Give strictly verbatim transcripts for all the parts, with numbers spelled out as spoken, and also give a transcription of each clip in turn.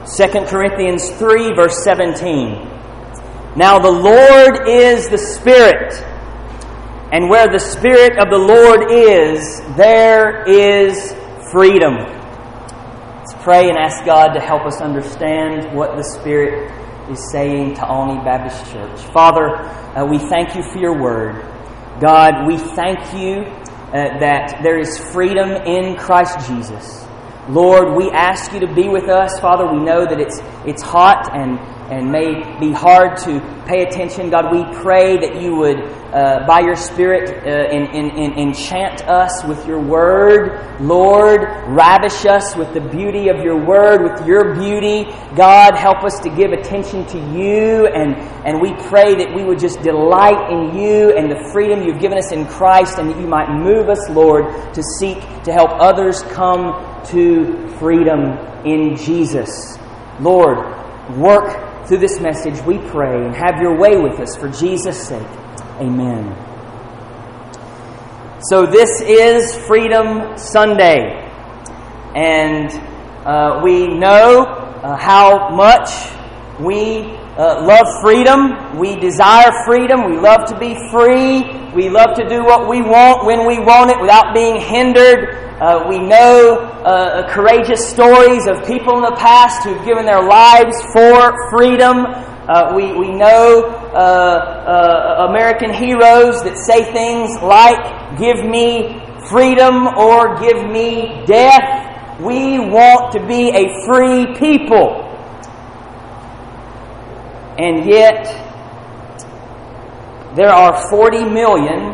Second Corinthians three, verse seventeen. Now the Lord is the Spirit, and where the Spirit of the Lord is, there is freedom. Let's pray and ask God to help us understand what the Spirit is saying to Olney Baptist Church. Father, uh, we thank you for your word. God, we thank you uh, that there is freedom in Christ Jesus. Lord, we ask you to be with us. Father, we know that it's it's hot and, and may be hard to pay attention. God, we pray that you would, uh, by your Spirit, uh, in, in, in, enchant us with your word. Lord, ravish us with the beauty of your word, with your beauty. God, help us to give attention to you, and, and we pray that we would just delight in you and the freedom you've given us in Christ, and that you might move us, Lord, to seek to help others come to freedom in Jesus. Lord, work through this message, we pray, and have your way with us for Jesus' sake. Amen. So this is Freedom Sunday, and uh, we know uh, how much we uh, love freedom. We desire freedom. We love to be free. We love to do what we want when we want it without being hindered. Uh, we know uh, courageous stories of people in the past who've given their lives for freedom. Uh, we, we know uh, uh, American heroes that say things like, "Give me freedom or give me death." We want to be a free people. And yet, there are forty million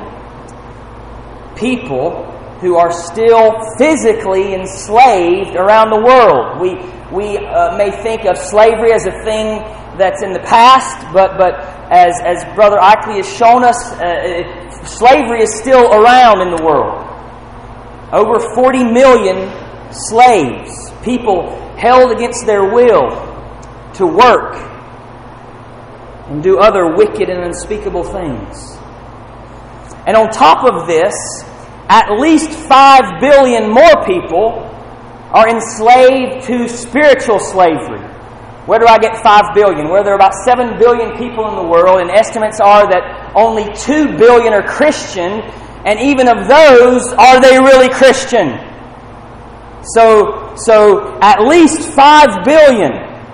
people who are still physically enslaved around the world. We we uh, may think of slavery as a thing that's in the past, but but as as Brother Eichley has shown us, uh, slavery is still around in the world. Over forty million slaves, people held against their will to work and do other wicked and unspeakable things. And on top of this, at least five billion more people are enslaved to spiritual slavery. Where do I get five billion? Well, there are about seven billion people in the world, and estimates are that only two billion are Christian, and even of those, are they really Christian? So, so at least five billion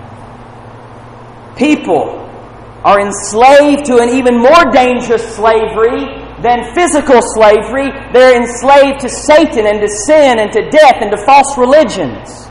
people are enslaved to an even more dangerous slavery than physical slavery. They're enslaved to Satan and to sin and to death and to false religions.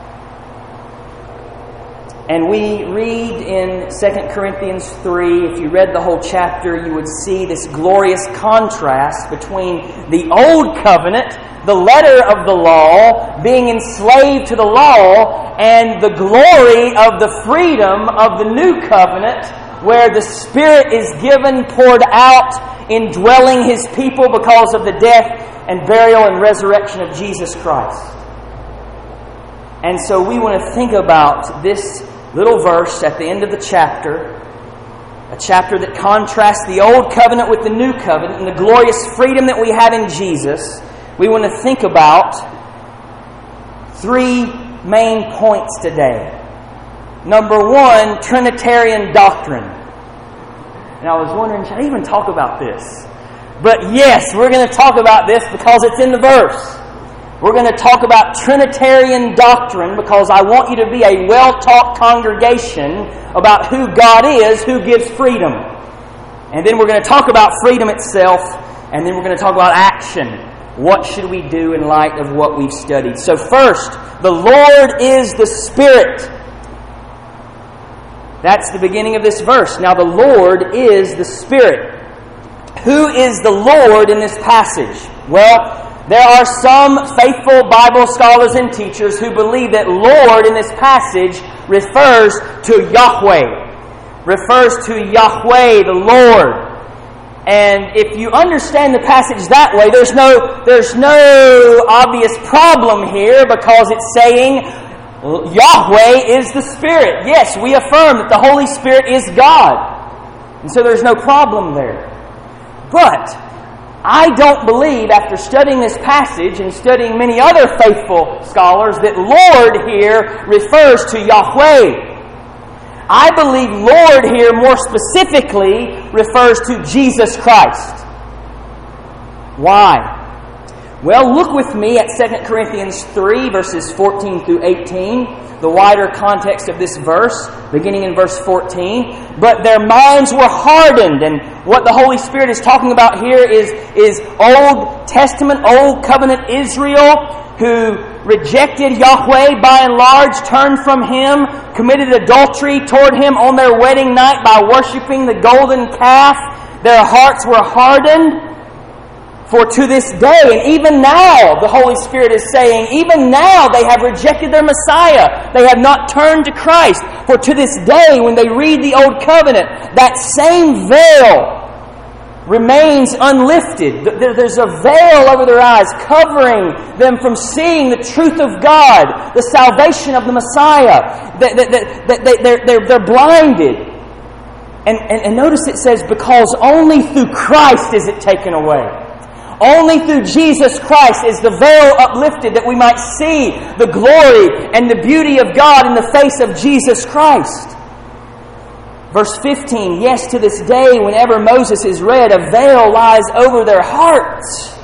And we read in Second Corinthians three, if you read the whole chapter, you would see this glorious contrast between the old covenant, the letter of the law, being enslaved to the law, and the glory of the freedom of the new covenant, where the Spirit is given, poured out, indwelling His people because of the death and burial and resurrection of Jesus Christ. And so we want to think about this little verse at the end of the chapter, a chapter that contrasts the old covenant with the new covenant and the glorious freedom that we have in Jesus. We want to think about three main points today. Number one, Trinitarian doctrine. And I was wondering, should I even talk about this? But yes, we're going to talk about this because it's in the verse. We're going to talk about Trinitarian doctrine because I want you to be a well-taught congregation about who God is, who gives freedom. And then we're going to talk about freedom itself, and then we're going to talk about action. What should we do in light of what we've studied? So first, the Lord is the Spirit. That's the beginning of this verse. Now the Lord is the Spirit. Who is the Lord in this passage? Well, there are some faithful Bible scholars and teachers who believe that Lord in this passage refers to Yahweh. Refers to Yahweh, the Lord. And if you understand the passage that way, there's no, there's no obvious problem here because it's saying Yahweh is the Spirit. Yes, we affirm that the Holy Spirit is God. And so there's no problem there. But I don't believe, after studying this passage and studying many other faithful scholars, that Lord here refers to Yahweh. I believe Lord here more specifically refers to Jesus Christ. Why? Well, look with me at Second Corinthians three, verses fourteen through eighteen, the wider context of this verse, beginning in verse fourteen. But their minds were hardened, and what the Holy Spirit is talking about here is, is Old Testament, Old Covenant Israel, who rejected Yahweh by and large, turned from Him, committed adultery toward Him on their wedding night by worshiping the golden calf. Their hearts were hardened. For to this day, and even now, the Holy Spirit is saying, even now they have rejected their Messiah. They have not turned to Christ. For to this day, when they read the Old Covenant, that same veil remains unlifted. There's a veil over their eyes, covering them from seeing the truth of God, the salvation of the Messiah. They're, they're, they're blinded. And, and, and notice it says, because only through Christ is it taken away. Only through Jesus Christ is the veil uplifted that we might see the glory and the beauty of God in the face of Jesus Christ. Verse fifteen, yes, to this day, whenever Moses is read, a veil lies over their hearts.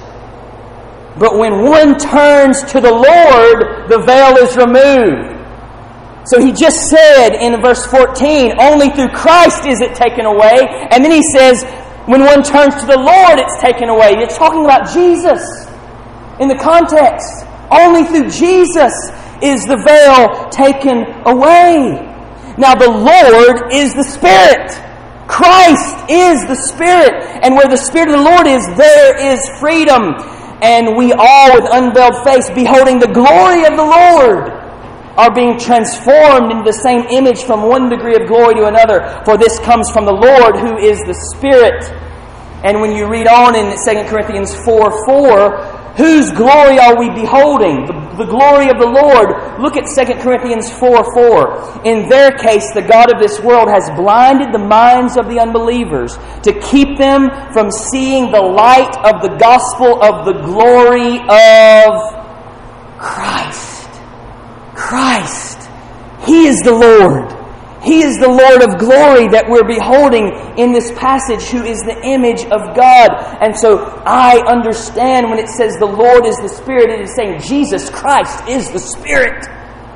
But when one turns to the Lord, the veil is removed. So he just said in verse fourteen, only through Christ is it taken away. And then he says, when one turns to the Lord, it's taken away. It's talking about Jesus in the context. Only through Jesus is the veil taken away. Now, the Lord is the Spirit. Christ is the Spirit. And where the Spirit of the Lord is, there is freedom. And we all, with unveiled face, beholding the glory of the Lord, are being transformed into the same image from one degree of glory to another. For this comes from the Lord, who is the Spirit. And when you read on in Second Corinthians four four, whose glory are we beholding? The, the glory of the Lord. Look at Second Corinthians four four. In their case, the God of this world has blinded the minds of the unbelievers to keep them from seeing the light of the gospel of the glory of Christ. Christ. He is the Lord. He is the Lord of glory that we're beholding in this passage, who is the image of God. And so I understand when it says the Lord is the Spirit, it is saying Jesus Christ is the Spirit.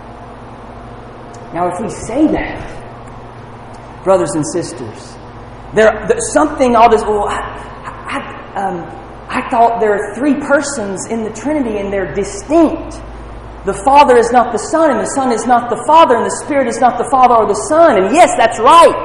Now if we say that, brothers and sisters, there, there's something all this, well, I, I, um, I thought there are three persons in the Trinity and they're distinct. The Father is not the Son, and the Son is not the Father, and the Spirit is not the Father or the Son. And yes, that's right.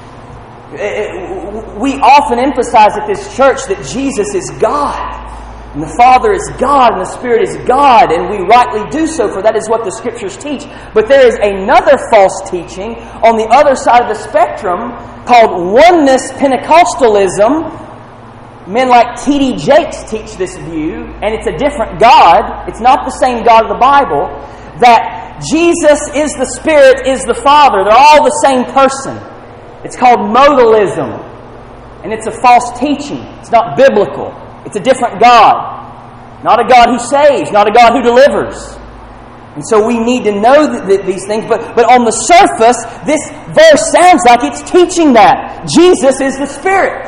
We often emphasize at this church that Jesus is God, and the Father is God, and the Spirit is God, and we rightly do so, for that is what the Scriptures teach. But there is another false teaching on the other side of the spectrum called oneness Pentecostalism. Men like T D Jakes teach this view, and it's a different God. It's not the same God of the Bible. That Jesus is the Spirit, is the Father. They're all the same person. It's called modalism. And it's a false teaching. It's not biblical. It's a different God. Not a God who saves, not a God who delivers. And so we need to know th- th- these things. But, but on the surface, this verse sounds like it's teaching that. Jesus is the Spirit.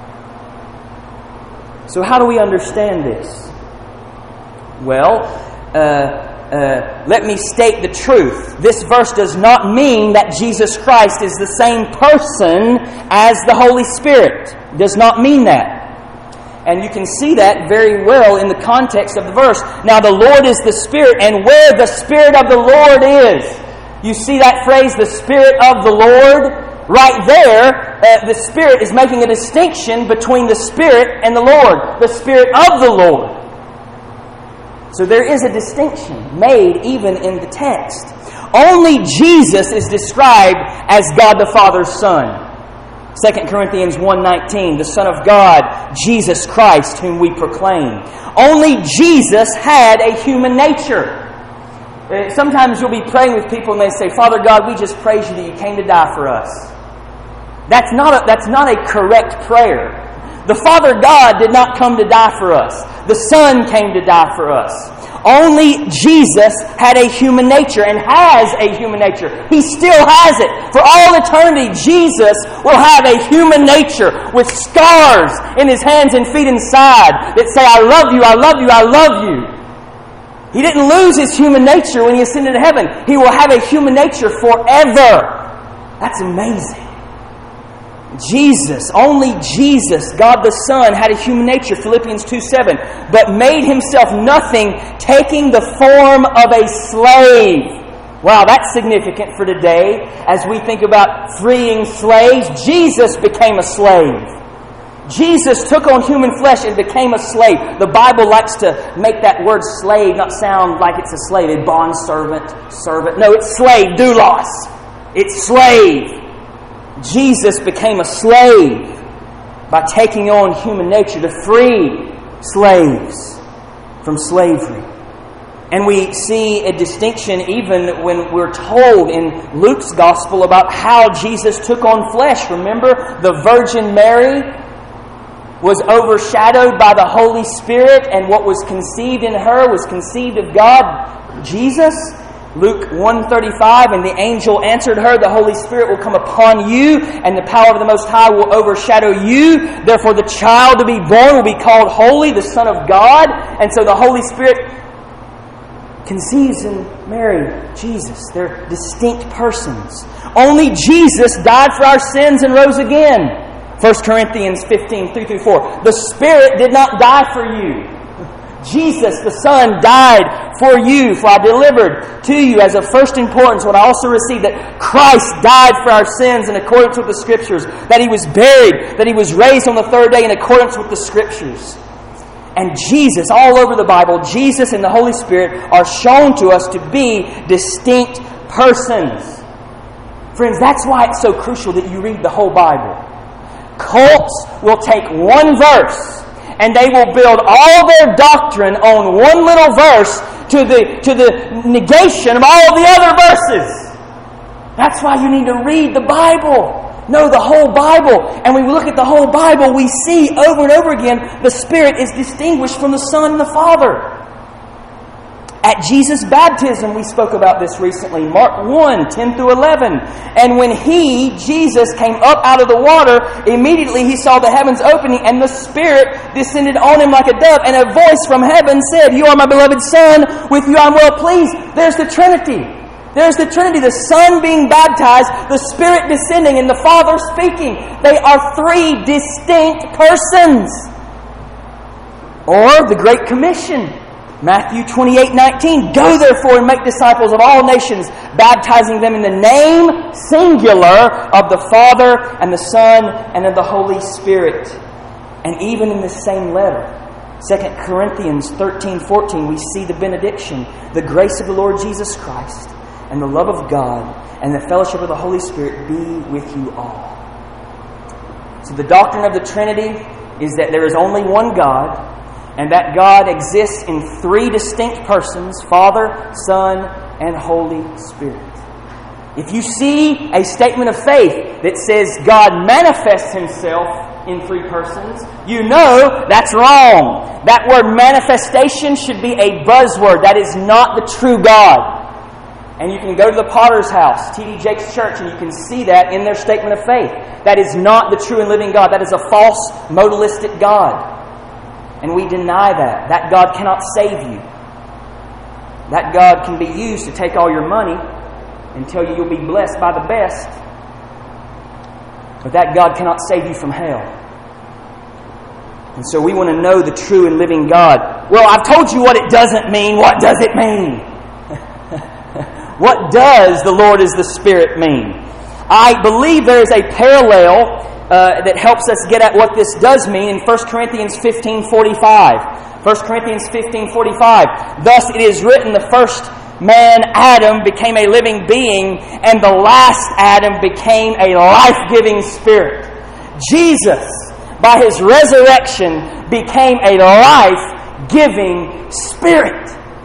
So how do we understand this? Well, uh, uh, let me state the truth. This verse does not mean that Jesus Christ is the same person as the Holy Spirit. It does not mean that. And you can see that very well in the context of the verse. Now the Lord is the Spirit, and where the Spirit of the Lord is. You see that phrase, the Spirit of the Lord? Right there, uh, the Spirit is making a distinction between the Spirit and the Lord. The Spirit of the Lord. So there is a distinction made even in the text. Only Jesus is described as God the Father's Son. Second Corinthians one nineteen, the Son of God, Jesus Christ, whom we proclaim. Only Jesus had a human nature. Uh, sometimes you'll be praying with people and they say, Father God, we just praise you that you came to die for us. That's not a, that's not a correct prayer. The Father God did not come to die for us. The Son came to die for us. Only Jesus had a human nature and has a human nature. He still has it. For all eternity, Jesus will have a human nature with scars in His hands and feet inside that say, I love you, I love you, I love you. He didn't lose His human nature when He ascended to heaven. He will have a human nature forever. That's amazing. Jesus, only Jesus, God the Son, had a human nature, Philippians two seven, but made Himself nothing, taking the form of a slave. Wow, that's significant for today. As we think about freeing slaves, Jesus became a slave. Jesus took on human flesh and became a slave. The Bible likes to make that word slave not sound like it's a slave, a bond servant, servant. No, it's slave, doulos. It's slave. Jesus became a slave by taking on human nature to free slaves from slavery. And we see a distinction even when we're told in Luke's Gospel about how Jesus took on flesh. Remember, the Virgin Mary was overshadowed by the Holy Spirit, and what was conceived in her was conceived of God, Jesus. Luke one thirty-five, and the angel answered her, the Holy Spirit will come upon you, and the power of the Most High will overshadow you. Therefore the child to be born will be called Holy, the Son of God. And so the Holy Spirit conceives in Mary, Jesus. They're distinct persons. Only Jesus died for our sins and rose again. First Corinthians fifteen, three through four. The Spirit did not die for you. Jesus, the Son, died for you, for I delivered to you as of first importance what I also received, that Christ died for our sins in accordance with the Scriptures, that He was buried, that He was raised on the third day in accordance with the Scriptures. And Jesus, all over the Bible, Jesus and the Holy Spirit are shown to us to be distinct persons. Friends, that's why it's so crucial that you read the whole Bible. Cults will take one verse and they will build all their doctrine on one little verse to the, to the negation of all the other verses. That's why you need to read the Bible. Know the whole Bible. And when we look at the whole Bible, we see over and over again the Spirit is distinguished from the Son and the Father. At Jesus' baptism, we spoke about this recently. Mark one, ten through eleven. And when He, Jesus, came up out of the water, immediately He saw the heavens opening and the Spirit descended on Him like a dove. And a voice from heaven said, "You are my beloved Son, with you I am well pleased." There's the Trinity. There's the Trinity. The Son being baptized, the Spirit descending, and the Father speaking. They are three distinct persons. Or the Great Commission. Matthew twenty-eight nineteen, "Go therefore and make disciples of all nations, baptizing them in the name, singular, of the Father and the Son and of the Holy Spirit." And even in this same letter, Second Corinthians thirteen fourteen, we see the benediction. "The grace of the Lord Jesus Christ and the love of God and the fellowship of the Holy Spirit be with you all." So the doctrine of the Trinity is that there is only one God, and that God exists in three distinct persons, Father, Son, and Holy Spirit. If you see a statement of faith that says God manifests Himself in three persons, you know that's wrong. That word manifestation should be a buzzword. That is not the true God. And you can go to the Potter's House, T D Jakes Church, and you can see that in their statement of faith. That is not the true and living God. That is a false modalistic God. And we deny that. That God cannot save you. That God can be used to take all your money and tell you you'll be blessed by the best. But that God cannot save you from hell. And so we want to know the true and living God. Well, I've told you what it doesn't mean. What does it mean? What does the Lord is the Spirit mean? I believe there is a parallel Uh, that helps us get at what this does mean in First Corinthians fifteen forty-five. First Corinthians fifteen forty-five. "Thus it is written, the first man, Adam, became a living being, and the last Adam became a life-giving spirit." Jesus, by His resurrection, became a life-giving spirit.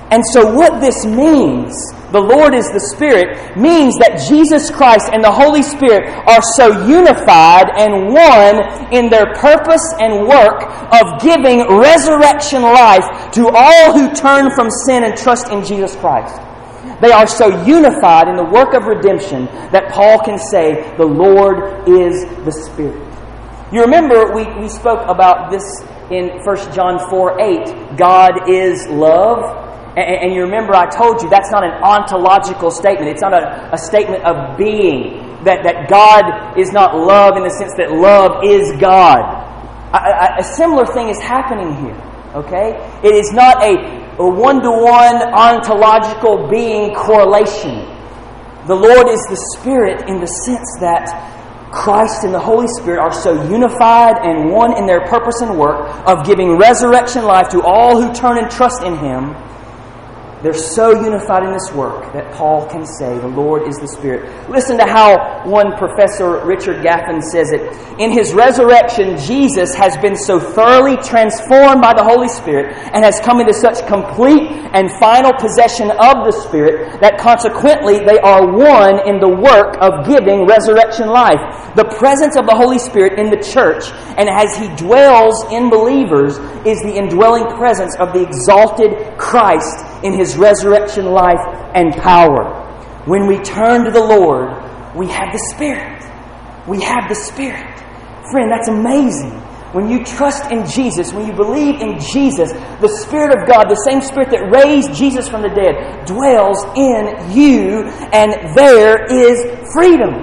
And so what this means, the Lord is the Spirit, means that Jesus Christ and the Holy Spirit are so unified and one in their purpose and work of giving resurrection life to all who turn from sin and trust in Jesus Christ. They are so unified in the work of redemption that Paul can say, the Lord is the Spirit. You remember we, we spoke about this in First John four eight. God is love. And, and you remember I told you that's not an ontological statement. It's not a, a statement of being. That, that God is not love in the sense that love is God. A, a, a similar thing is happening here. Okay? It is not a a one-to-one ontological being correlation. The Lord is the Spirit in the sense that Christ and the Holy Spirit are so unified and one in their purpose and work of giving resurrection life to all who turn and trust in Him. They're so unified in this work that Paul can say the Lord is the Spirit. Listen to how one professor, Richard Gaffin, says it. In His resurrection, Jesus has been so thoroughly transformed by the Holy Spirit and has come into such complete and final possession of the Spirit that consequently they are one in the work of giving resurrection life. The presence of the Holy Spirit in the church and as He dwells in believers is the indwelling presence of the exalted Christ in His resurrection life and power. When we turn to the Lord, we have the Spirit. We have the Spirit. Friend, that's amazing. When you trust in Jesus, when you believe in Jesus, the Spirit of God, the same Spirit that raised Jesus from the dead, dwells in you, and there is freedom.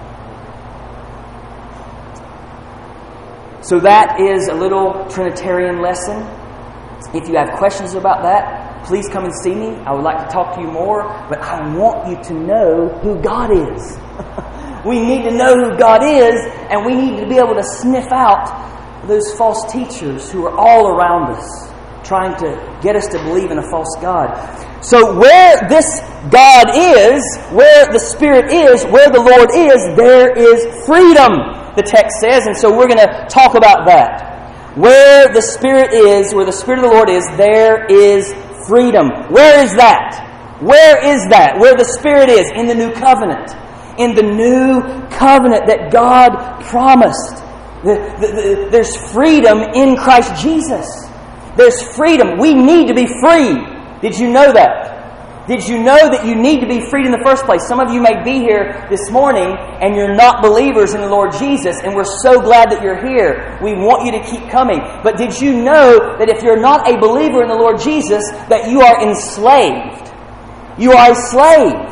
So that is a little Trinitarian lesson. If you have questions about that, please come and see me. I would like to talk to you more, but I want you to know who God is. We need to know who God is, and we need to be able to sniff out those false teachers who are all around us, trying to get us to believe in a false God. So where this God is, where the Spirit is, where the Lord is, there is freedom, the text says, and so we're going to talk about that. Where the Spirit is, where the Spirit of the Lord is, there is freedom. Where is that? Where is that? Where the Spirit is? In the new covenant. In the new covenant that God promised. The, the, the, there's freedom in Christ Jesus. There's freedom. We need to be free. Did you know that? Did you know that you need to be freed in the first place? Some of you may be here this morning and you're not believers in the Lord Jesus, and we're so glad that you're here. We want you to keep coming. But did you know that if you're not a believer in the Lord Jesus, that you are enslaved? You are a slave.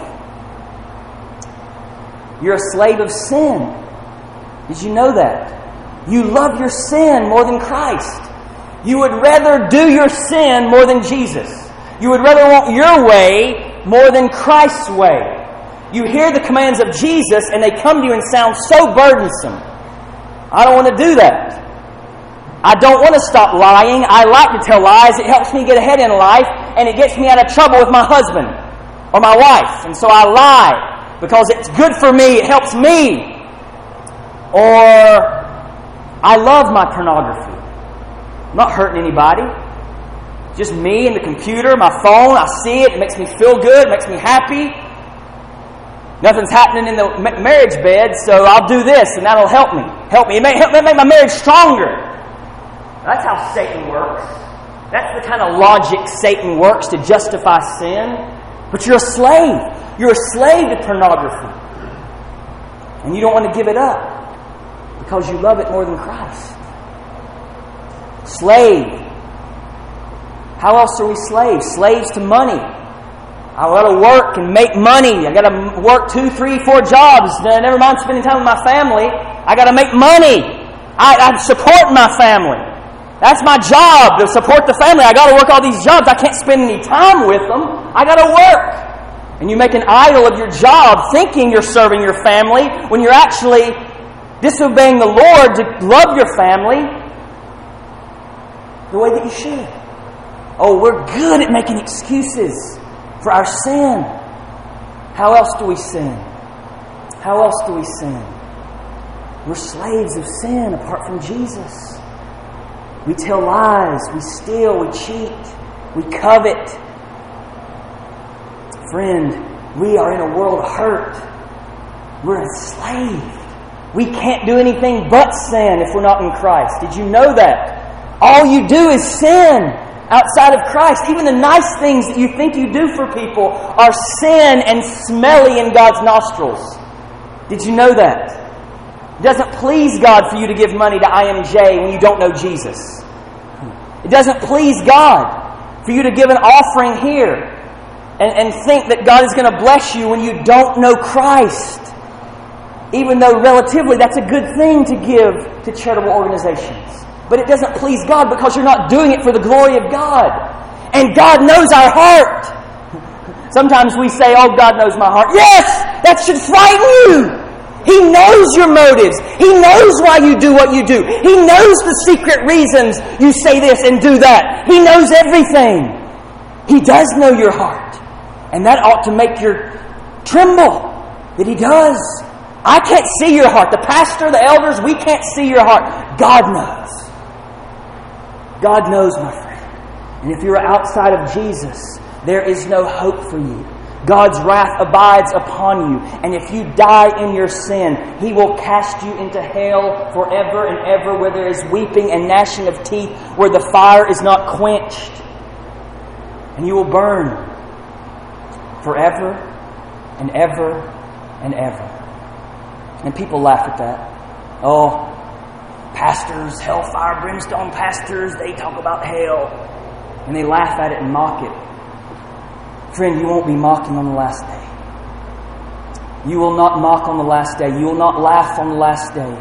You're a slave of sin. Did you know that? You love your sin more than Christ. You would rather do your sin more than Jesus. You would rather want your way more than Christ's way. You hear the commands of Jesus and they come to you and sound so burdensome. I don't want to do that. I don't want to stop lying. I like to tell lies. It helps me get ahead in life, and it gets me out of trouble with my husband or my wife. And so I lie because it's good for me. It helps me. Or I love my pornography. I'm not hurting anybody. Just me and the computer, my phone. I see it. It makes me feel good. It makes me happy. Nothing's happening in the marriage bed, so I'll do this, and that'll help me. Help me. It may help me make my marriage stronger. That's how Satan works. That's the kind of logic Satan works to justify sin. But you're a slave. You're a slave to pornography. And you don't want to give it up because you love it more than Christ. Slave. How else are we slaves? Slaves to money. I got to work and make money. I got to work two, three, four jobs. Never mind spending time with my family. I got to make money. I, I support my family. That's my job, to support the family. I got to work all these jobs. I can't spend any time with them. I got to work. And you make an idol of your job, thinking you're serving your family when you're actually disobeying the Lord to love your family the way that you should. Oh, we're good at making excuses for our sin. How else do we sin? How else do we sin? We're slaves of sin apart from Jesus. We tell lies, we steal, we cheat, we covet, Friend, we are in a world hurt. We're enslaved. We can't do anything but sin if we're not in Christ. Did you know that? All you do is sin outside of Christ. Even the nice things that you think you do for people are sin and smelly in God's nostrils. Did you know that? It doesn't please God for you to give money to I M J when you don't know Jesus. It doesn't please God for you to give an offering here and, and think that God is going to bless you when you don't know Christ. Even though relatively that's a good thing to give to charitable organizations. But it doesn't please God because you're not doing it for the glory of God. And God knows our heart. Sometimes we say, oh, God knows my heart. Yes! That should frighten you! He knows your motives. He knows why you do what you do. He knows the secret reasons you say this and do that. He knows everything. He does know your heart. And that ought to make you tremble that He does. I can't see your heart. The pastor, the elders, we can't see your heart. God knows. God knows, my friend. And if you're outside of Jesus, there is no hope for you. God's wrath abides upon you. And if you die in your sin, He will cast you into hell forever and ever, where there is weeping and gnashing of teeth, where the fire is not quenched. And you will burn forever and ever and ever. And people laugh at that. Oh, pastors, hellfire, brimstone pastors, they talk about hell. And they laugh at it and mock it. Friend, you won't be mocking on the last day. You will not mock on the last day. You will not laugh on the last day.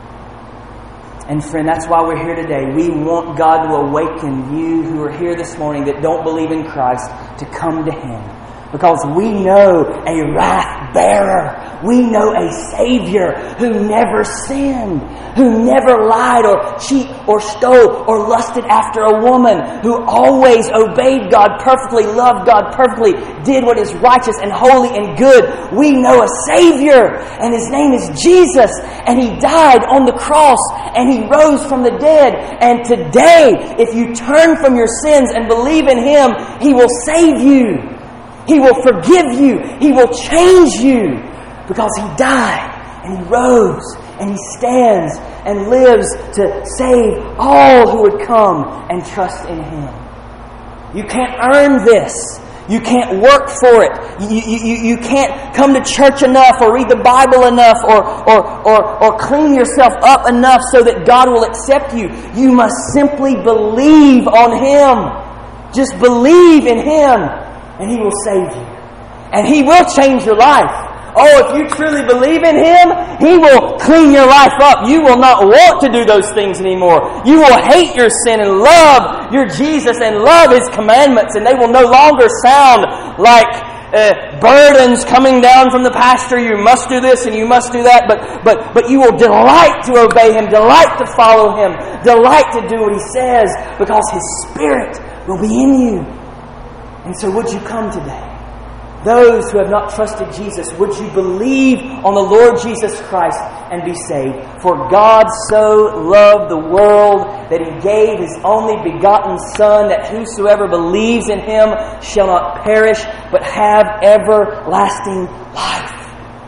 And friend, that's why we're here today. We want God to awaken you who are here this morning that don't believe in Christ to come to Him. Because we know a wrath bearer. We know a Savior who never sinned, who never lied or cheat or stole or lusted after a woman, who always obeyed God perfectly, loved God perfectly, did what is righteous and holy and good. We know a Savior, and His name is Jesus, and He died on the cross, and He rose from the dead. And today, if you turn from your sins and believe in Him, He will save you. He will forgive you. He will change you. Because He died and He rose and He stands and lives to save all who would come and trust in Him. You can't earn this. You can't work for it. You, you, you can't come to church enough or read the Bible enough or, or, or, or clean yourself up enough so that God will accept you. You must simply believe on Him. Just believe in Him and He will save you. And He will change your life. Oh, if you truly believe in Him, He will clean your life up. You will not want to do those things anymore. You will hate your sin and love your Jesus and love His commandments. And they will no longer sound like uh, burdens coming down from the pastor. You must do this and you must do that. But, but, but you will delight to obey Him, delight to follow Him, delight to do what He says, because His Spirit will be in you. And so would you come today? Those who have not trusted Jesus, would you believe on the Lord Jesus Christ and be saved? For God so loved the world that He gave His only begotten Son, that whosoever believes in Him shall not perish, but have everlasting life.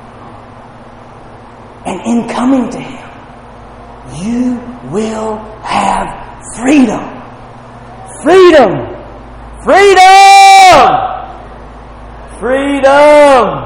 And in coming to Him, you will have freedom. Freedom! Freedom! Freedom!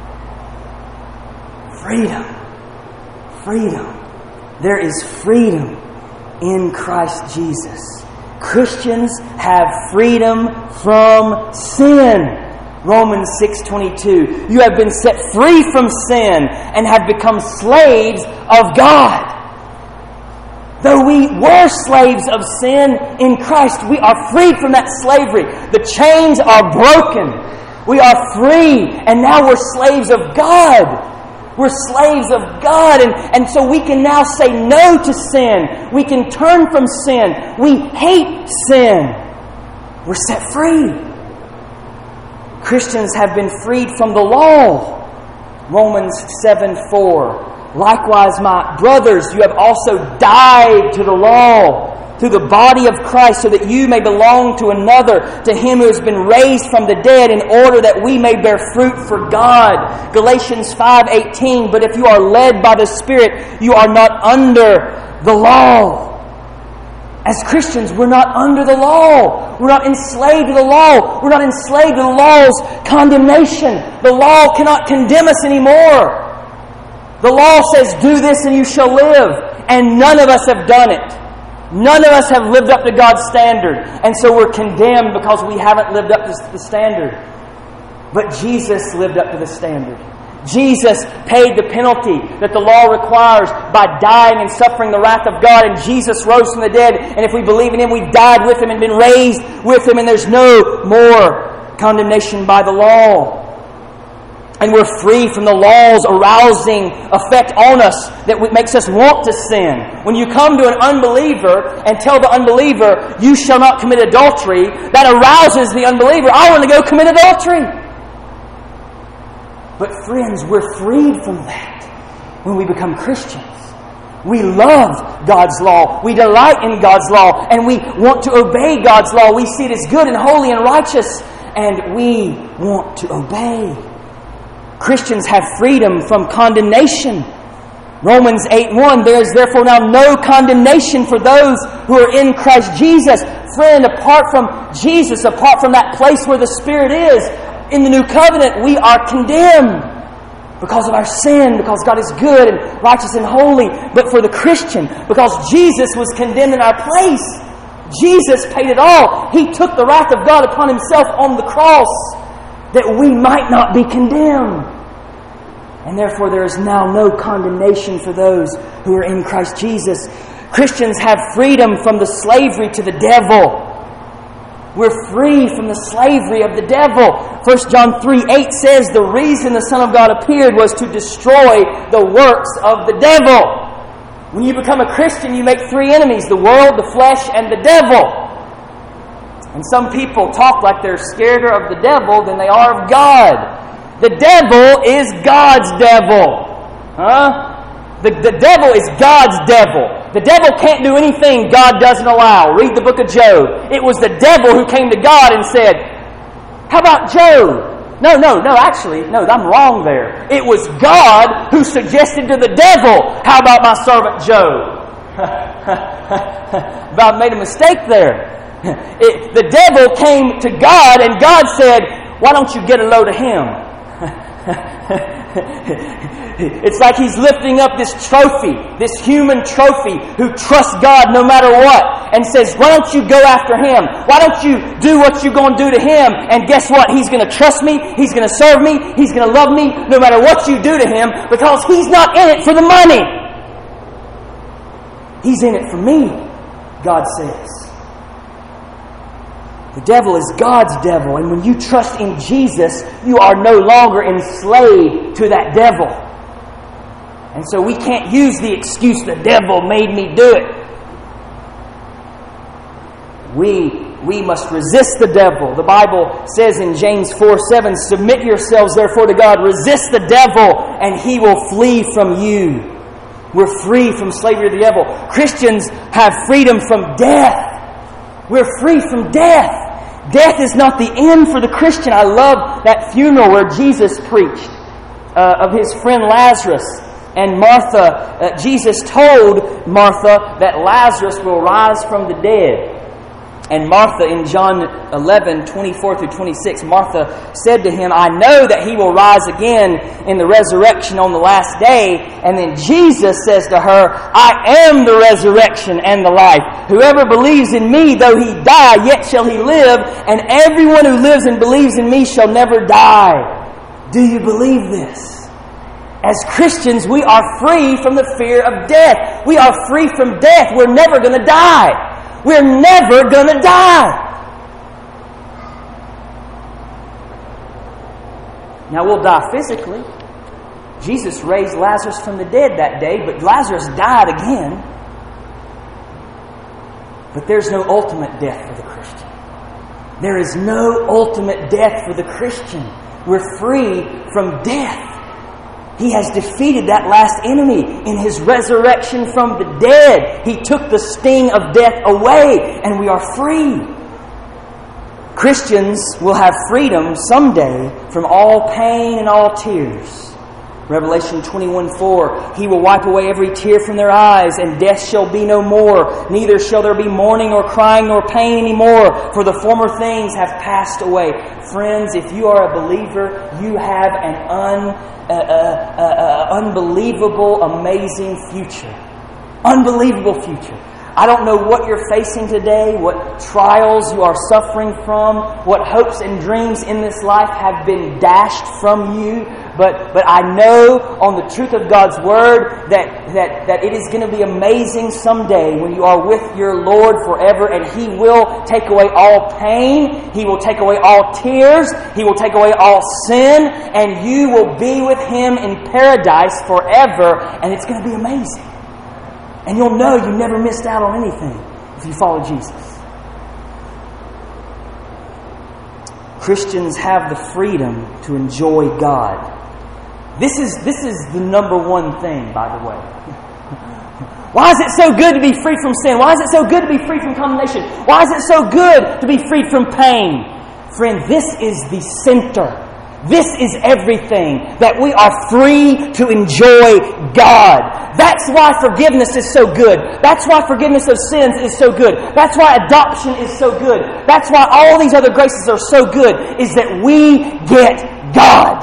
Freedom. Freedom. There is freedom in Christ Jesus. Christians have freedom from sin. Romans six twenty-two. You have been set free from sin and have become slaves of God. Though we were slaves of sin, in Christ we are freed from that slavery. The chains are broken. We are free, and now we're slaves of God. We're slaves of God, and, and so we can now say no to sin. We can turn from sin. We hate sin. We're set free. Christians have been freed from the law. Romans seven four. Likewise, my brothers, you have also died to the law through the body of Christ, so that you may belong to another, to Him who has been raised from the dead, in order that we may bear fruit for God. Galatians five eighteen, but if you are led by the Spirit, you are not under the law. As Christians, we're not under the law. We're not enslaved to the law. We're not enslaved to the law's condemnation. The law cannot condemn us anymore. The law says, do this and you shall live. And none of us have done it. None of us have lived up to God's standard. And so we're condemned because we haven't lived up to the standard. But Jesus lived up to the standard. Jesus paid the penalty that the law requires by dying and suffering the wrath of God. And Jesus rose from the dead. And if we believe in Him, we've died with Him and been raised with Him. And there's no more condemnation by the law. And we're free from the law's arousing effect on us that makes us want to sin. When you come to an unbeliever and tell the unbeliever, you shall not commit adultery, that arouses the unbeliever. I want to go commit adultery. But friends, we're freed from that when we become Christians. We love God's law. We delight in God's law. And we want to obey God's law. We see it as good and holy and righteous. And we want to obey. Christians have freedom from condemnation. Romans eight one, there is therefore now no condemnation for those who are in Christ Jesus. Friend, apart from Jesus, apart from that place where the Spirit is, in the new covenant, we are condemned because of our sin, because God is good and righteous and holy. But for the Christian, because Jesus was condemned in our place, Jesus paid it all. He took the wrath of God upon Himself on the cross that we might not be condemned. And therefore there is now no condemnation for those who are in Christ Jesus. Christians have freedom from the slavery to the devil. We're free from the slavery of the devil. First John three eight says the reason the Son of God appeared was to destroy the works of the devil. When you become a Christian, you make three enemies: the world, the flesh, and the devil. And some people talk like they're scareder of the devil than they are of God. The devil is God's devil. Huh? The, the devil is God's devil. The devil can't do anything God doesn't allow. Read the book of Job. It was the devil who came to God and said, how about Job? No, no, no, actually, no, I'm wrong there. It was God who suggested to the devil, how about my servant Job? About made a mistake there. It, the devil came to God and God said, why don't you get a load of him? It's like He's lifting up this trophy, this human trophy, who trusts God no matter what, and says, why don't you go after him? Why don't you do what you're going to do to him? And guess what? He's going to trust me. He's going to serve me. He's going to love me no matter what you do to him, because he's not in it for the money. He's in it for me, God says. The devil is God's devil, and when you trust in Jesus, you are no longer enslaved to that devil. And so we can't use the excuse, the devil made me do it. We, we must resist the devil. The Bible says in James four seven, submit yourselves therefore to God, resist the devil, and he will flee from you. We're free from slavery to the devil. Christians have freedom from death. We're free from death. Death is not the end for the Christian. I love that funeral where Jesus preached uh, of his friend Lazarus. And Martha, uh, Jesus told Martha that Lazarus will rise from the dead. And Martha, in John eleven, twenty-four through twenty-six, Martha said to him, I know that he will rise again in the resurrection on the last day. And then Jesus says to her, I am the resurrection and the life. Whoever believes in me, though he die, yet shall he live. And everyone who lives and believes in me shall never die. Do you believe this? As Christians, we are free from the fear of death. We are free from death. We're never going to die. We're never going to die. Now, we'll die physically. Jesus raised Lazarus from the dead that day, but Lazarus died again. But there's no ultimate death for the Christian. There is no ultimate death for the Christian. We're free from death. He has defeated that last enemy in His resurrection from the dead. He took the sting of death away, and we are free. Christians will have freedom someday from all pain and all tears. Revelation twenty-one four, He will wipe away every tear from their eyes, and death shall be no more. Neither shall there be mourning nor crying nor pain anymore, for the former things have passed away. Friends, if you are a believer, you have an un, uh, uh, uh, uh, unbelievable, amazing future. Unbelievable future. I don't know what you're facing today, what trials you are suffering from, what hopes and dreams in this life have been dashed from you. But but I know on the truth of God's Word that, that, that it is going to be amazing someday when you are with your Lord forever, and He will take away all pain, He will take away all tears, He will take away all sin, and you will be with Him in paradise forever, and it's going to be amazing. And you'll know you never missed out on anything if you follow Jesus. Christians have the freedom to enjoy God. This is this is the number one thing, by the way. Why is it so good to be free from sin? Why is it so good to be free from condemnation? Why is it so good to be freed from pain? Friend, this is the center. This is everything, that we are free to enjoy God. That's why forgiveness is so good. That's why forgiveness of sins is so good. That's why adoption is so good. That's why all these other graces are so good, is that we get God.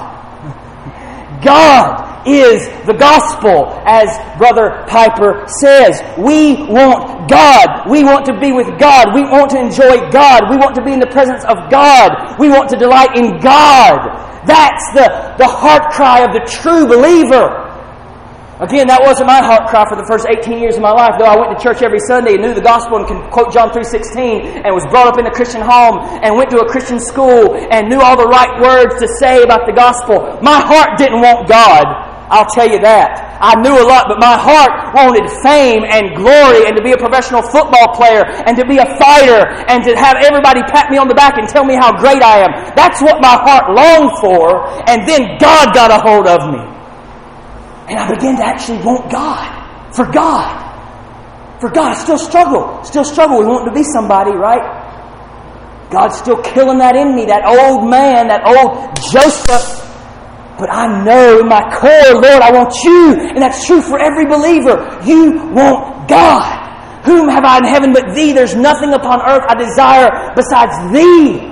God is the gospel, as Brother Piper says. We want God. We want to be with God. We want to enjoy God. We want to be in the presence of God. We want to delight in God. That's the, the heart cry of the true believer. Again, that wasn't my heart cry for the first eighteen years of my life, though I went to church every Sunday and knew the gospel and could quote John three sixteen and was brought up in a Christian home and went to a Christian school and knew all the right words to say about the gospel. My heart didn't want God. I'll tell you that. I knew a lot, but my heart wanted fame and glory and to be a professional football player and to be a fighter and to have everybody pat me on the back and tell me how great I am. That's what my heart longed for, and then God got a hold of me. And I began to actually want God. For God. For God. I still struggle. Still struggle with wanting to be somebody, right? God's still killing that in me, that old man, that old Joseph. But I know in my core, Lord, I want you. And that's true for every believer. You want God. Whom have I in heaven but thee? There's nothing upon earth I desire besides thee.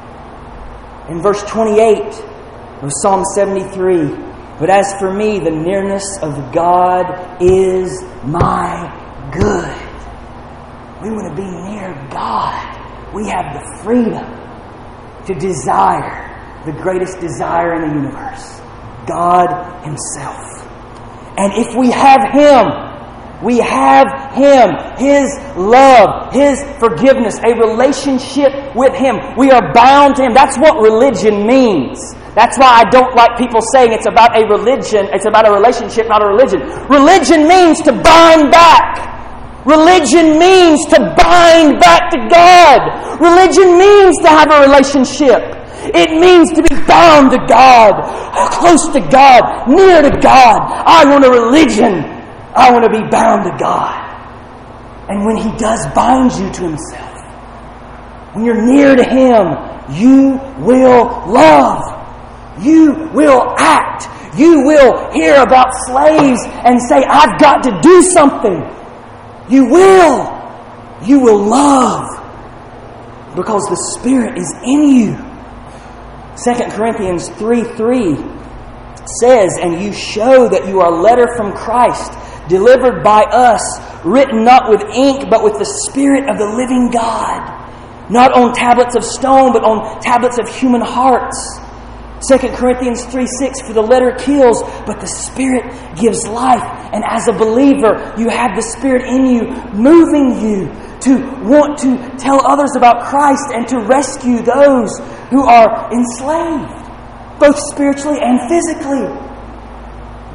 In verse twenty-eight of Psalm seventy-three, but as for me, the nearness of God is my good. We want to be near God. We have the freedom to desire the greatest desire in the universe, God Himself. And if we have Him, we have Him, His love, His forgiveness, a relationship with Him. We are bound to Him. That's what religion means. That's why I don't like people saying it's about a religion, it's about a relationship, not a religion. Religion means to bind back. Religion means to bind back to God. Religion means to have a relationship. It means to be bound to God, close to God, near to God. I want a religion. I want to be bound to God. And when He does bind you to Himself, when you're near to Him, you will love. You will act. You will hear about slaves and say, I've got to do something. You will. You will love. Because the Spirit is in you. Second Corinthians three three says, and you show that you are a letter from Christ, delivered by us, written not with ink, but with the Spirit of the living God. Not on tablets of stone, but on tablets of human hearts. Second Corinthians three six, for the letter kills, but the Spirit gives life. And as a believer, you have the Spirit in you, moving you to want to tell others about Christ and to rescue those who are enslaved, both spiritually and physically.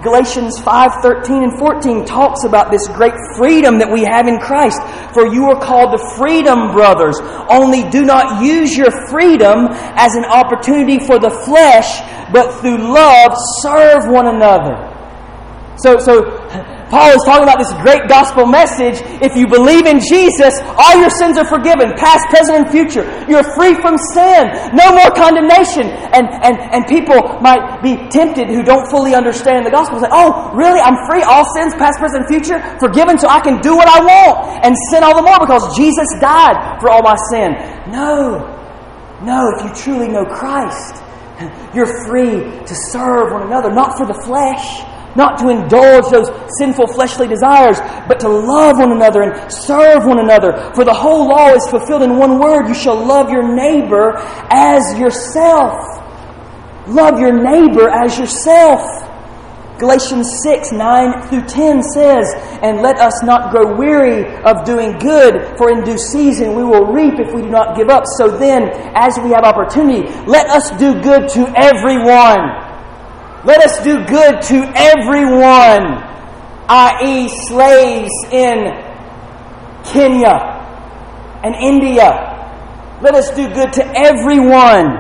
Galatians five, thirteen and fourteen talks about this great freedom that we have in Christ. For you are called to freedom, brothers. Only do not use your freedom as an opportunity for the flesh, but through love serve one another. So, so Paul is talking about this great gospel message. If you believe in Jesus, all your sins are forgiven, past, present, and future. You're free from sin. No more condemnation. And, and, and people might be tempted who don't fully understand the gospel. Say, oh, really? I'm free? All sins, past, present, and future, forgiven, so I can do what I want and sin all the more because Jesus died for all my sin. No. No, if you truly know Christ, you're free to serve one another, not for the flesh, not to indulge those sinful fleshly desires, but to love one another and serve one another. For the whole law is fulfilled in one word: you shall love your neighbor as yourself. Love your neighbor as yourself. Galatians six, nine through ten says, and let us not grow weary of doing good, for in due season we will reap if we do not give up. So then, as we have opportunity, let us do good to everyone. Let us do good to everyone, that is slaves in Kenya and India. Let us do good to everyone.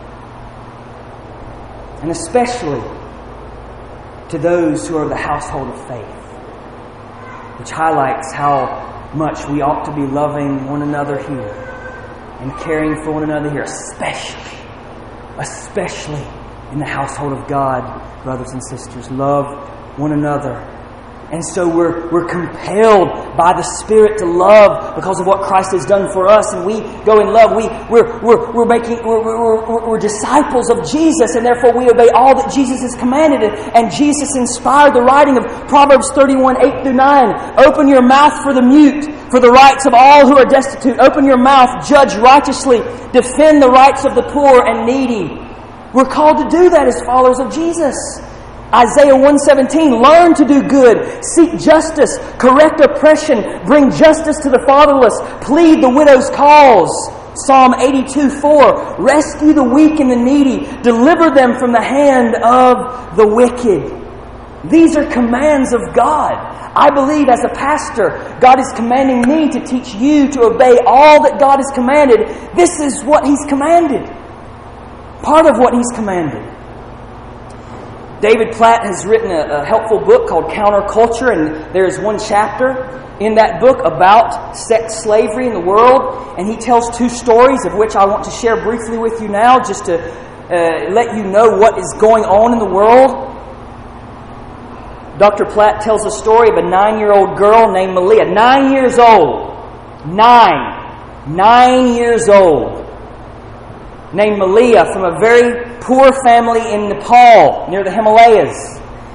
And especially to those who are the household of faith, which highlights how much we ought to be loving one another here and caring for one another here, especially, especially in the household of God, brothers and sisters. Love one another. And so we're we're compelled by the Spirit to love because of what Christ has done for us, and we go in love. We we're we're we're making we're we're, we're, we're disciples of Jesus, and therefore we obey all that Jesus has commanded. And Jesus inspired the writing of Proverbs thirty-one, eight through nine. Open your mouth for the mute, for the rights of all who are destitute. Open your mouth, judge righteously, defend the rights of the poor and needy. We're called to do that as followers of Jesus. Isaiah one seventeen, learn to do good, seek justice, correct oppression, bring justice to the fatherless, plead the widow's cause. Psalm eighty-two, four, rescue the weak and the needy, deliver them from the hand of the wicked. These are commands of God. I believe as a pastor, God is commanding me to teach you to obey all that God has commanded. This is what He's commanded. Part of what He's commanded. David Platt has written a, a helpful book called Counterculture, and there is one chapter in that book about sex slavery in the world, and he tells two stories of which I want to share briefly with you now, just to uh, let you know what is going on in the world. Doctor Platt tells a story of a nine-year-old girl named Malia. Nine years old. Nine. Nine years old. Named Malia, from a very poor family in Nepal, near the Himalayas.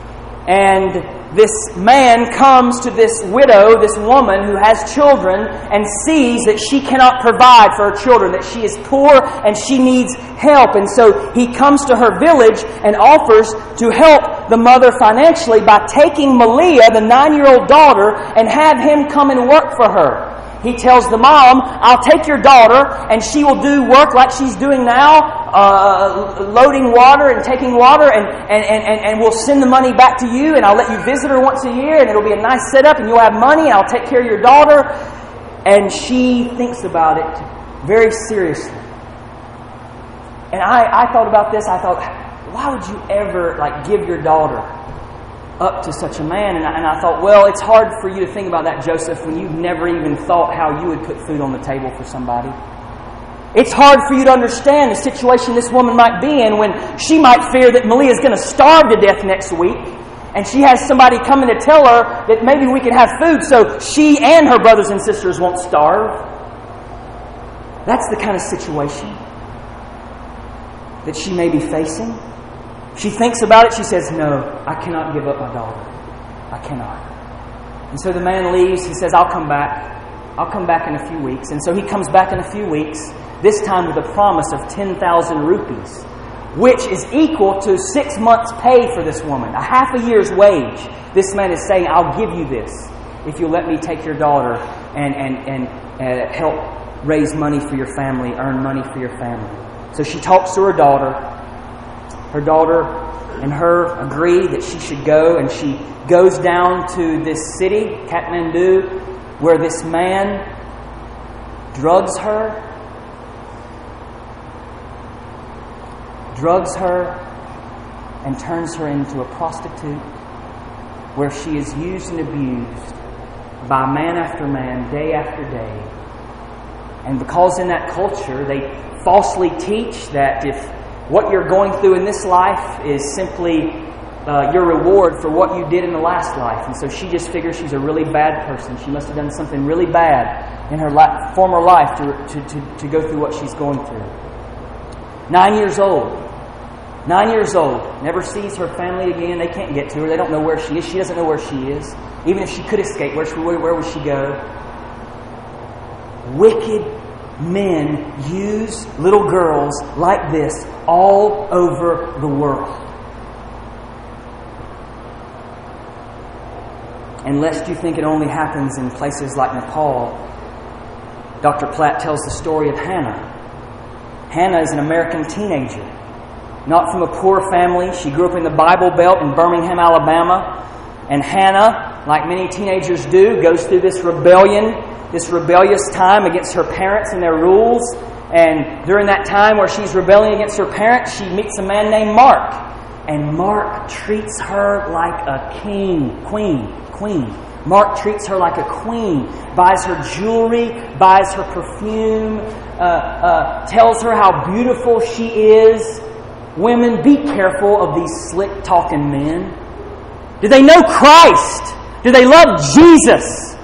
And this man comes to this widow, this woman who has children, and sees that she cannot provide for her children, that she is poor and she needs help. And so he comes to her village and offers to help the mother financially by taking Malia, the nine-year-old daughter, and have him come and work for her. He tells the mom, I'll take your daughter and she will do work like she's doing now, uh, loading water and taking water, and, and, and, and we'll send the money back to you, and I'll let you visit her once a year, and it'll be a nice setup, and you'll have money, and I'll take care of your daughter. And she thinks about it very seriously. And I, I thought about this. I thought, why would you ever like give your daughter up to such a man? And I, and I thought, well, it's hard for you to think about that, Joseph, when you've never even thought how you would put food on the table for somebody. It's hard for you to understand the situation this woman might be in when she might fear that Malia is going to starve to death next week, and she has somebody coming to tell her that maybe we can have food so she and her brothers and sisters won't starve. That's the kind of situation that she may be facing. She thinks about it. She says, no, I cannot give up my daughter. I cannot. And so the man leaves. He says, I'll come back. I'll come back in a few weeks. And so he comes back in a few weeks, this time with a promise of ten thousand rupees, which is equal to six months' pay for this woman, a half a year's wage. This man is saying, I'll give you this if you'll let me take your daughter and, and, and uh, help raise money for your family, earn money for your family. So she talks to her daughter. Her daughter and her agree that she should go, and she goes down to this city, Kathmandu, where this man drugs her, drugs her, and turns her into a prostitute, where she is used and abused by man after man, day after day. And because in that culture they falsely teach that if what you're going through in this life is simply uh, your reward for what you did in the last life. And so she just figures she's a really bad person. She must have done something really bad in her la- former life to, to, to, to go through what she's going through. Nine years old. Nine years old. Never sees her family again. They can't get to her. They don't know where she is. She doesn't know where she is. Even if she could escape, where, she, where, where would she go? Wicked men use little girls like this all over the world. And lest you think it only happens in places like Nepal, Doctor Platt tells the story of Hannah. Hannah is an American teenager, not from a poor family. She grew up in the Bible Belt in Birmingham, Alabama. And Hannah, like many teenagers do, goes through this rebellion, this rebellious time against her parents and their rules. And during that time where she's rebelling against her parents, she meets a man named Mark. And Mark treats her like a king, queen, queen. Mark treats her like a queen, buys her jewelry, buys her perfume, uh, uh, tells her how beautiful she is. Women, be careful of these slick-talking men. Do they know Christ? Do they love Jesus?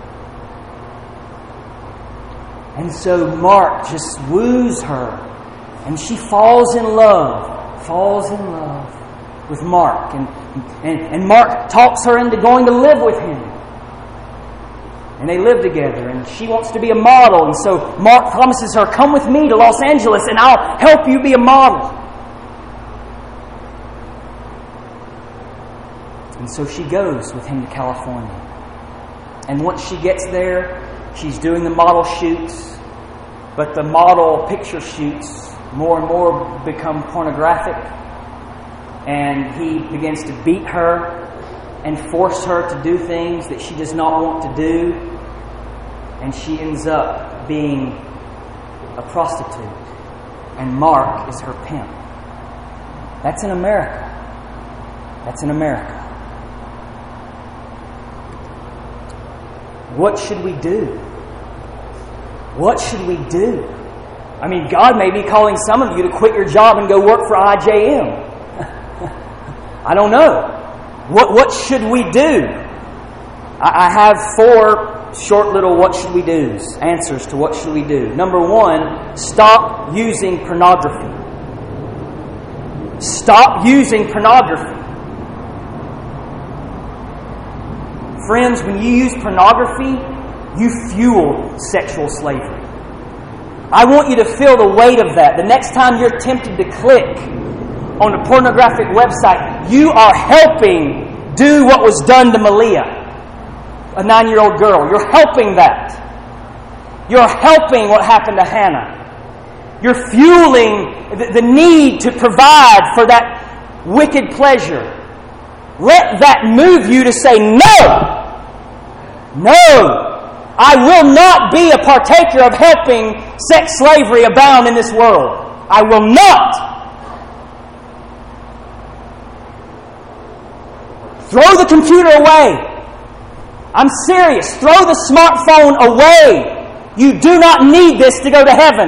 And so Mark just woos her, and she falls in love, falls in love with Mark. And, and, and Mark talks her into going to live with him. And they live together, and she wants to be a model. And so Mark promises her, come with me to Los Angeles, and I'll help you be a model. And so she goes with him to California. And once she gets there, she's doing the model shoots. But the model picture shoots more and more become pornographic. And he begins to beat her and force her to do things that she does not want to do. And she ends up being a prostitute. And Mark is her pimp. That's in America. That's in America. What should we do? What should we do? I mean, God may be calling some of you to quit your job and go work for I J M. I don't know. What what should we do? I, I have four short little what should we do's, answers to what should we do. Number one, stop using pornography. Stop using pornography. Friends, when you use pornography, you fuel sexual slavery. I want you to feel the weight of that. The next time you're tempted to click on a pornographic website, you are helping do what was done to Malia, a nine-year-old girl. You're helping that. You're helping what happened to Hannah. You're fueling the, the need to provide for that wicked pleasure. Let that move you to say, no! No! I will not be a partaker of helping sex slavery abound in this world. I will not! Throw the computer away. I'm serious. Throw the smartphone away. You do not need this to go to heaven.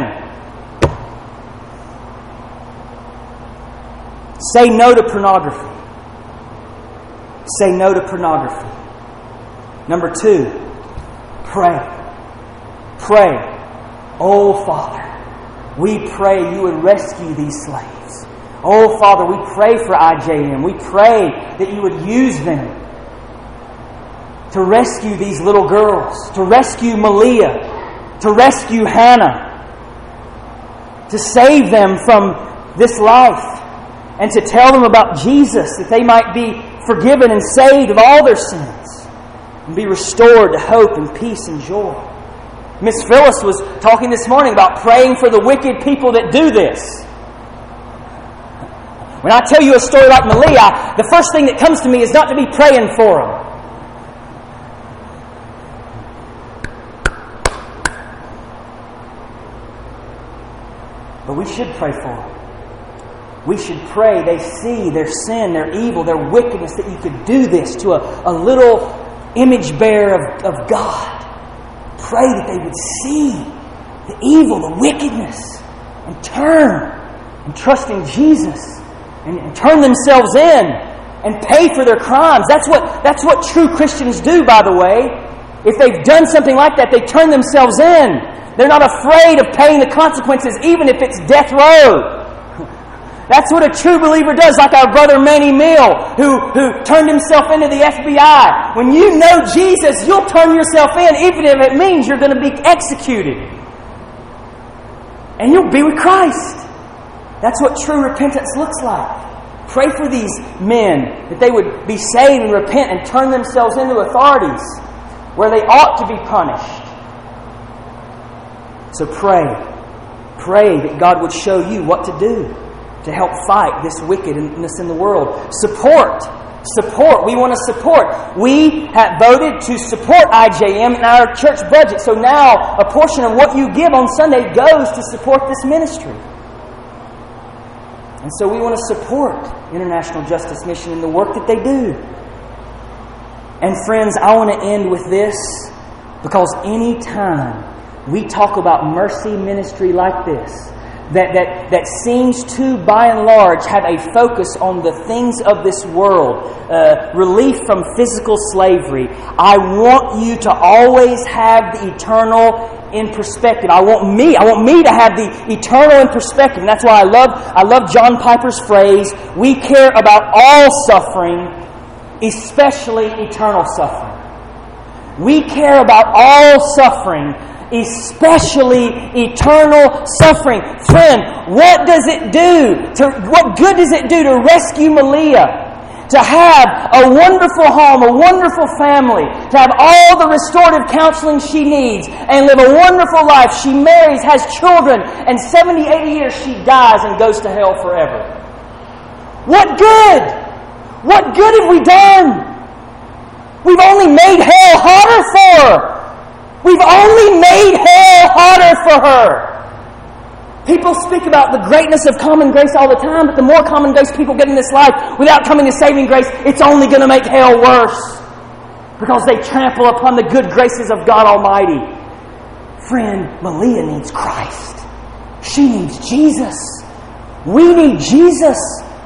Say no to pornography. Say no to pornography. Number two, pray. Pray. Oh, Father, we pray you would rescue these slaves. Oh, Father, we pray for I J M. We pray that you would use them to rescue these little girls, to rescue Malia, to rescue Hannah, to save them from this life, and to tell them about Jesus, that they might be forgiven and saved of all their sins and be restored to hope and peace and joy. Miss Phyllis was talking this morning about praying for the wicked people that do this. When I tell you a story like Malia, the first thing that comes to me is not to be praying for them. But we should pray for them. We should pray they see their sin, their evil, their wickedness, that you could do this to a, a little image bearer of, of God. Pray that they would see the evil, the wickedness, and turn and trust in Jesus and, and turn themselves in and pay for their crimes. That's what, that's what true Christians do, by the way. If they've done something like that, they turn themselves in. They're not afraid of paying the consequences, even if it's death row. That's what a true believer does, like our brother Manny Mill, who, who turned himself into the F B I. When you know Jesus, you'll turn yourself in, even if it means you're going to be executed. And you'll be with Christ. That's what true repentance looks like. Pray for these men, that they would be saved and repent and turn themselves into authorities where they ought to be punished. So pray. Pray that God would show you what to do to help fight this wickedness in the world. Support. Support. We want to support. We have voted to support I J M in our church budget. So now a portion of what you give on Sunday goes to support this ministry. And so we want to support International Justice Mission in the work that they do. And friends, I want to end with this, because any time we talk about mercy ministry like this, That, that, that seems to, by and large, have a focus on the things of this world, uh, relief from physical slavery. I want you to always have the eternal in perspective. I want me, I want me to have the eternal in perspective. And that's why I love, I love John Piper's phrase, we care about all suffering, especially eternal suffering. We care about all suffering, especially eternal suffering. Friend, what does it do? To, what good does it do to rescue Malia? To have a wonderful home, a wonderful family, to have all the restorative counseling she needs, and live a wonderful life. She marries, has children, and seventy, eighty years she dies and goes to hell forever. What good? What good have we done? We've only made hell harder for her. We've only made hell harder for her. People speak about the greatness of common grace all the time, but the more common grace people get in this life without coming to saving grace, it's only going to make hell worse, because they trample upon the good graces of God Almighty. Friend, Malia needs Christ. She needs Jesus. We need Jesus.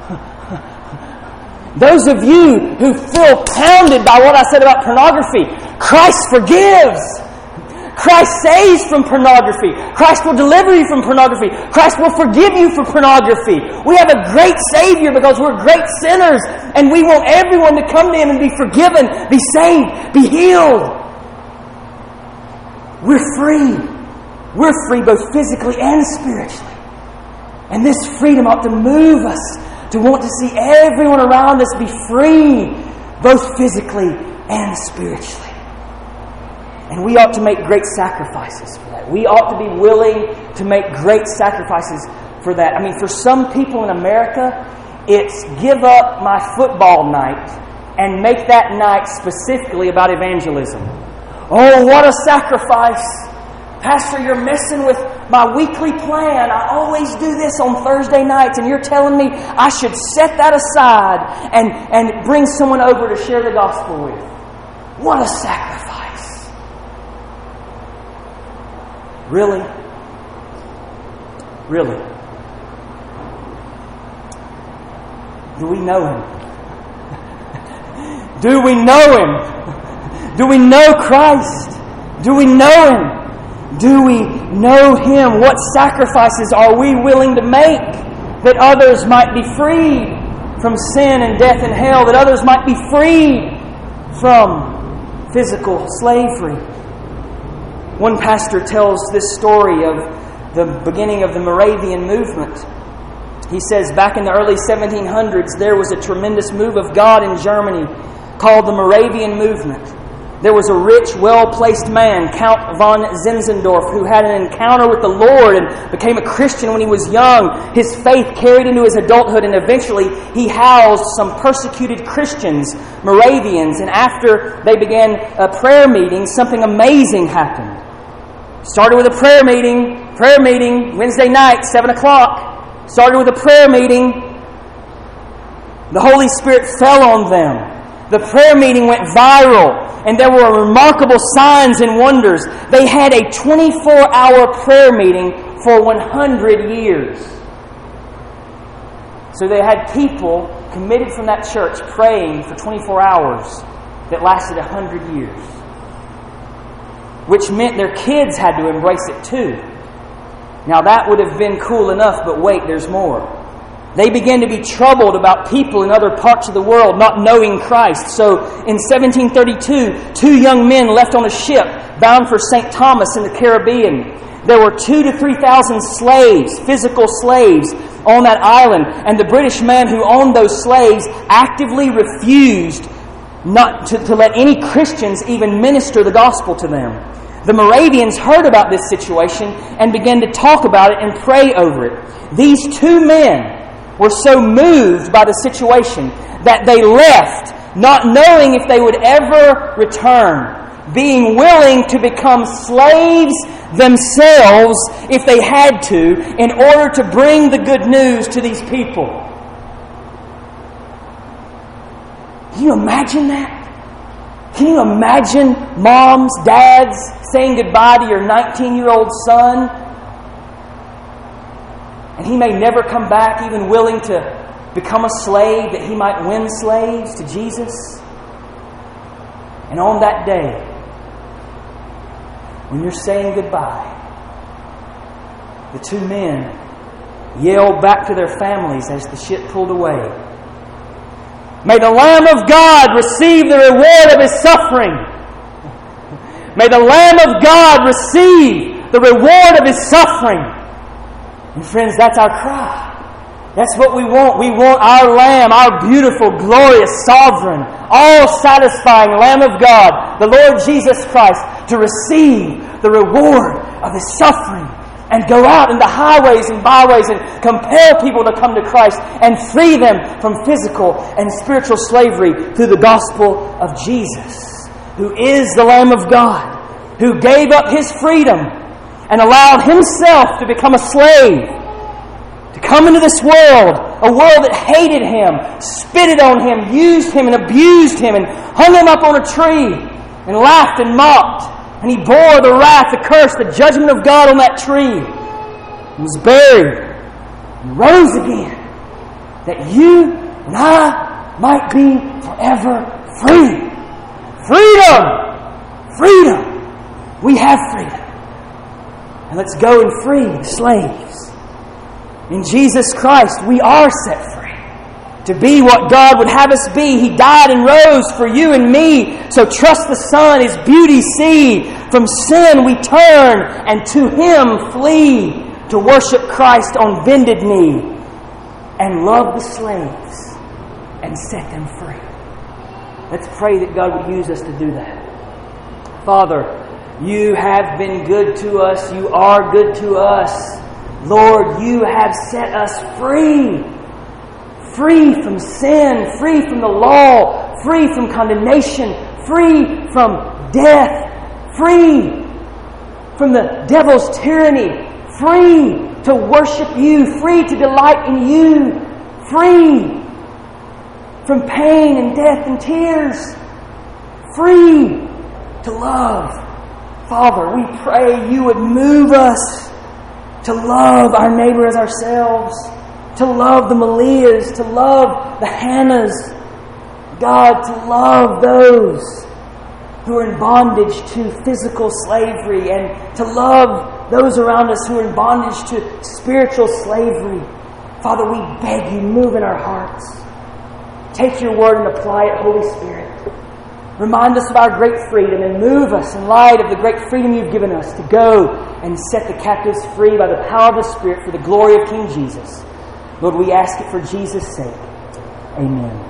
Those of you who feel pounded by what I said about pornography, Christ forgives. Christ saves from pornography. Christ will deliver you from pornography. Christ will forgive you for pornography. We have a great Savior because we're great sinners, and we want everyone to come to Him and be forgiven, be saved, be healed. We're free. We're free both physically and spiritually. And this freedom ought to move us to want to see everyone around us be free, both physically and spiritually. And we ought to make great sacrifices for that. We ought to be willing to make great sacrifices for that. I mean, for some people in America, it's give up my football night and make that night specifically about evangelism. Oh, what a sacrifice. Pastor, you're messing with my weekly plan. I always do this on Thursday nights, and you're telling me I should set that aside and, and bring someone over to share the gospel with. What a sacrifice. Really? Really? Do we know Him? Do we know Him? Do we know Christ? Do we know Him? Do we know Him? What sacrifices are we willing to make that others might be freed from sin and death and hell, that others might be freed from physical slavery? One pastor tells this story of the beginning of the Moravian movement. He says, back in the early seventeen hundreds, there was a tremendous move of God in Germany called the Moravian movement. There was a rich, well-placed man, Count von Zinzendorf, who had an encounter with the Lord and became a Christian when he was young. His faith carried into his adulthood, and eventually he housed some persecuted Christians, Moravians, and after they began a prayer meeting, something amazing happened. Started with a prayer meeting, prayer meeting, Wednesday night, seven o'clock. Started with a prayer meeting. The Holy Spirit fell on them. The prayer meeting went viral, and there were remarkable signs and wonders. They had a twenty-four hour prayer meeting for one hundred years. So they had people committed from that church praying for twenty-four hours that lasted one hundred years. Which meant their kids had to embrace it too. Now that would have been cool enough, but wait, there's more. They began to be troubled about people in other parts of the world not knowing Christ. So in seventeen thirty-two, two young men left on a ship bound for Saint Thomas in the Caribbean. There were two to three thousand slaves, physical slaves, on that island. And the British man who owned those slaves actively refused not to, to let any Christians even minister the gospel to them. The Moravians heard about this situation and began to talk about it and pray over it. These two men were so moved by the situation that they left, not knowing if they would ever return, being willing to become slaves themselves if they had to, in order to bring the good news to these people. Can you imagine that? Can you imagine moms, dads saying goodbye to your nineteen-year-old son? And he may never come back, even willing to become a slave that he might win slaves to Jesus. And on that day, when you're saying goodbye, the two men yelled back to their families as the ship pulled away, "May the Lamb of God receive the reward of His suffering. May the Lamb of God receive the reward of His suffering." And friends, that's our cry. That's what we want. We want our Lamb, our beautiful, glorious, sovereign, all-satisfying Lamb of God, the Lord Jesus Christ, to receive the reward of His suffering and go out in the highways and byways and compel people to come to Christ and free them from physical and spiritual slavery through the gospel of Jesus, who is the Lamb of God, who gave up His freedom and allowed Himself to become a slave, to come into this world, a world that hated Him, spitted on Him, used Him and abused Him, and hung Him up on a tree, and laughed and mocked. And He bore the wrath, the curse, the judgment of God on that tree, and was buried, and rose again, that you and I might be forever free. Freedom! Freedom! We have freedom. And let's go and free the slaves. In Jesus Christ, we are set free to be what God would have us be. He died and rose for you and me. So trust the Son, His beauty see. From sin we turn, and to Him flee, to worship Christ on bended knee, and love the slaves, and set them free. Let's pray that God would use us to do that. Father, You have been good to us. You are good to us. Lord, You have set us free. Free from sin, free from the law, free from condemnation, free from death, free from the devil's tyranny, free to worship You, free to delight in You, free from pain and death and tears, free to love. Father, we pray You would move us to love our neighbor as ourselves, to love the Malias, to love the Hannahs. God, to love those who are in bondage to physical slavery, and to love those around us who are in bondage to spiritual slavery. Father, we beg You, move in our hearts. Take Your word and apply it, Holy Spirit. Remind us of our great freedom and move us in light of the great freedom You've given us to go and set the captives free by the power of the Spirit for the glory of King Jesus. Lord, we ask it for Jesus' sake. Amen.